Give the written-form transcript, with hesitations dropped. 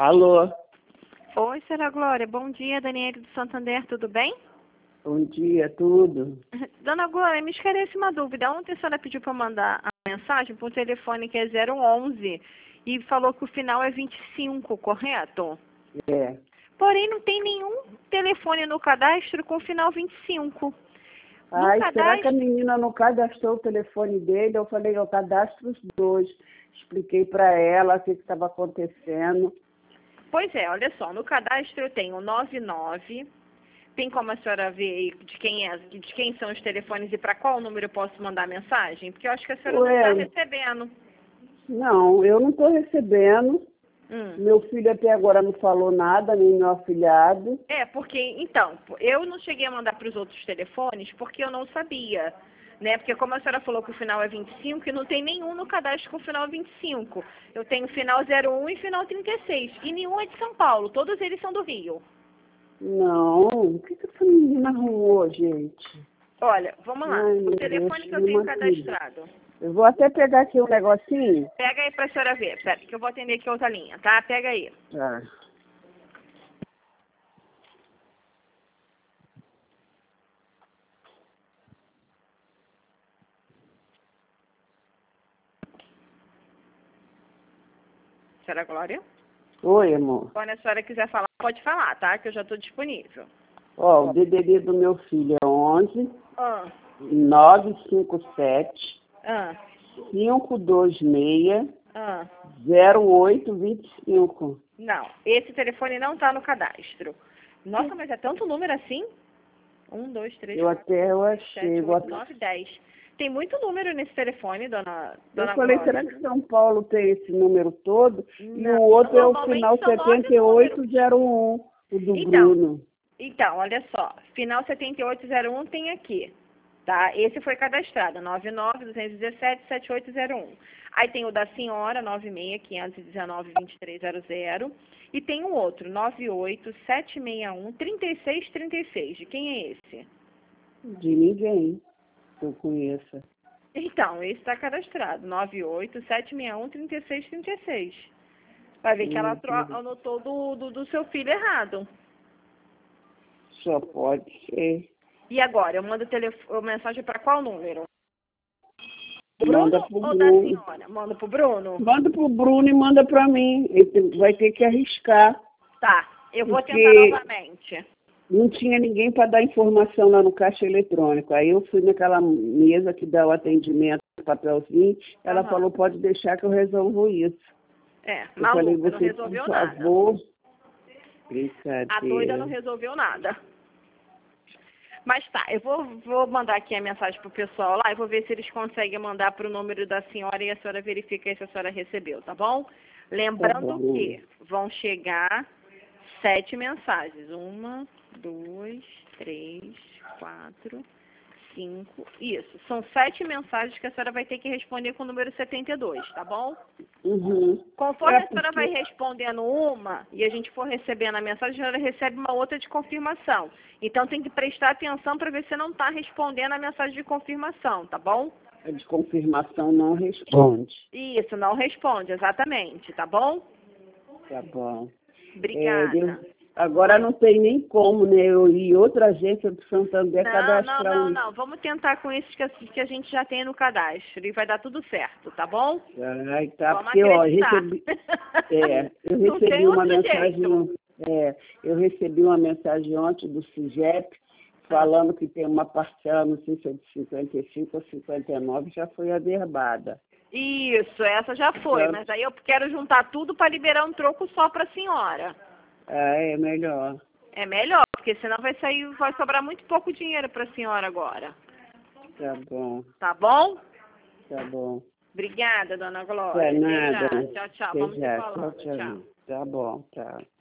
Alô, Oi, senhora Glória. Bom dia, Daniele do Santander, tudo bem? bom dia, tudo? Dona Glória, me esclarece uma dúvida. Ontem a senhora pediu para mandar a mensagem para o telefone que é 011 e falou que o final é 25, correto? É. Porém, não tem nenhum telefone no cadastro com final 25. No Ai, será que a cadastro... menina não cadastrou o telefone dele? Eu falei, eu cadastro os dois. Expliquei para ela o que estava acontecendo. Pois é, olha só, no cadastro eu tenho 99. Tem como a senhora ver aí de quem são os telefones e para qual número eu posso mandar mensagem? Porque eu acho que a senhora não está Ué, recebendo. não, eu não estou recebendo. Hum. Meu filho até agora não falou nada, nem meu afilhado. É, porque, então, eu não cheguei a mandar para os outros telefones porque eu não sabia, né? Porque como a senhora falou que o final é 25 e não tem nenhum no cadastro com final 25. Eu tenho final 01 e final 36. E nenhum é de São Paulo, todos eles são do Rio. Não, o que essa menina arrumou, gente? Olha, vamos lá. Ai, O meu telefone Deus, que eu tenho uma filha. cadastrado. Eu vou até pegar aqui um negocinho. Pega aí para a senhora ver. Pera, que eu vou atender aqui outra linha, tá? Pega aí. Tá. Senhora Glória? Oi, amor. Quando a senhora quiser falar, pode falar, tá? Que eu já estou disponível. Ó, o DDD do meu filho é 11 Ah, 957 ah, 526 ah. 0825. Não, esse telefone não está no cadastro. Nossa, mas é tanto número assim? 1, 2, 3, Eu 4, até eu 5, 6, achei. 7, 8, 9, 10. Tem muito número nesse telefone, Eu dona falei, Glória. será que São Paulo tem esse número todo? E Não, o outro é o normalmente final são 9 números. 7801, o do Então, Bruno. olha só. Final 7801 tem aqui, tá? Esse foi cadastrado, 99-217-7801. Aí tem o da senhora, 96-519-2300. E tem um outro, 98-761-3636. De quem é esse? De ninguém que eu conheça. Então, esse está cadastrado, 98-761-3636. Vai ver que ela anotou do seu filho errado. Só pode ser. E agora, eu mando mensagem para qual número? Manda Bruno pro ou da Bruno. senhora? Manda pro Bruno? Manda pro Bruno e manda pra mim. Ele vai ter que arriscar. Tá, eu vou tentar Porque novamente. não tinha ninguém para dar informação lá no caixa eletrônico. Aí eu fui naquela mesa que dá o atendimento, papelzinho. Ela Aham. falou, pode deixar que eu resolvo isso. É, Eu falei, maluca, não você, por resolveu nada. favor. A doida não Brincadeira. resolveu nada. Mas tá, eu vou mandar aqui a mensagem pro pessoal lá e vou ver se eles conseguem mandar pro número da senhora e a senhora verifica aí se a senhora recebeu, tá bom? Tá Lembrando bom. que vão chegar 7 mensagens. 1, 2, 3, 4, 5. Isso. São 7 mensagens que a senhora vai ter que responder com o número 72, tá bom? Uhum. Conforme É a senhora vai porque... respondendo uma e a gente for recebendo a mensagem, a senhora recebe uma outra de confirmação. Então tem que prestar atenção para ver se não está respondendo a mensagem de confirmação, tá bom? A de confirmação não responde. Isso, não responde, exatamente, tá bom? Tá bom. Obrigada. Agora não tem nem como, né? Eu ir outra agência do Santander Não, cadastrar um. Vamos tentar com esses que a gente já tem no cadastro e vai dar tudo certo, tá bom? Ai, tá, Vamos porque, ó, acreditar. eu Não tem recebi uma outro mensagem, jeito. eu recebi uma mensagem ontem do CIGEP falando que tem uma parcela, não sei se é de 55 ou 59, já foi averbada. Isso, essa já foi, mas aí eu quero juntar tudo para liberar um troco só para a senhora. Ah, é melhor. É melhor, porque senão vai sobrar muito pouco dinheiro para a senhora agora. Tá bom, Tá bom? tá bom. Obrigada, dona Não é Glória. Até nada. já. Tchau, tchau. Até Vamos se já. falando. Tchau. Tchau. Tá bom, tchau.